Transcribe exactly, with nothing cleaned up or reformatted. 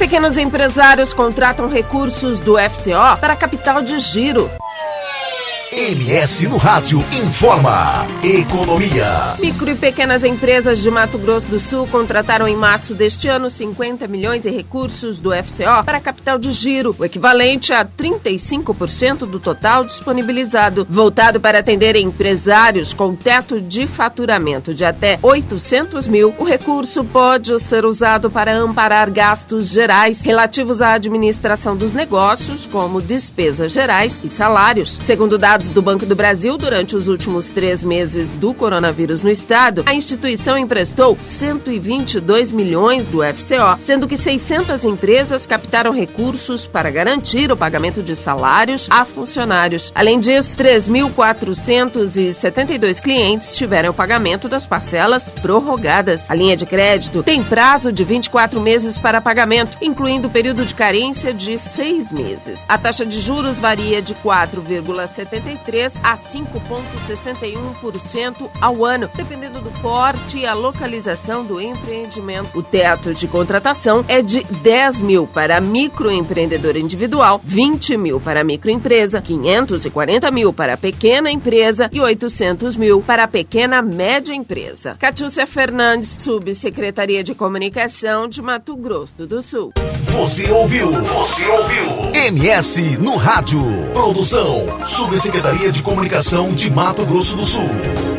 Pequenos empresários contratam recursos do F C O para capital de giro. M S no Rádio informa Economia. Micro e pequenas empresas de Mato Grosso do Sul contrataram em março deste ano cinquenta milhões em recursos do F C O para capital de giro, o equivalente a trinta e cinco por cento do total disponibilizado, voltado para atender empresários com teto de faturamento de até oitocentos mil. O recurso pode ser usado para amparar gastos gerais relativos à administração dos negócios, como despesas gerais e salários. Segundo dados do Banco do Brasil, durante os últimos três meses do coronavírus no estado, a instituição emprestou cento e vinte e dois milhões do F C O, sendo que seiscentas empresas captaram recursos para garantir o pagamento de salários a funcionários. Além disso, três mil quatrocentos e setenta e dois clientes tiveram o pagamento das parcelas prorrogadas. A linha de crédito tem prazo de vinte e quatro meses para pagamento, incluindo o período de carência de seis meses. A taxa de juros varia de quatro vírgula setenta e três a cinco vírgula sessenta e um por cento ao ano, dependendo do porte e a localização do empreendimento. O teto de contratação é de dez mil para microempreendedor individual, vinte mil para microempresa, quinhentos e quarenta mil para pequena empresa e oitocentos mil para pequena média empresa. Catiúcia Fernandes, Subsecretaria de Comunicação de Mato Grosso do Sul. Você ouviu? Você ouviu? M S no Rádio. Produção Subsecretaria de Comunicação de Mato Grosso do Sul.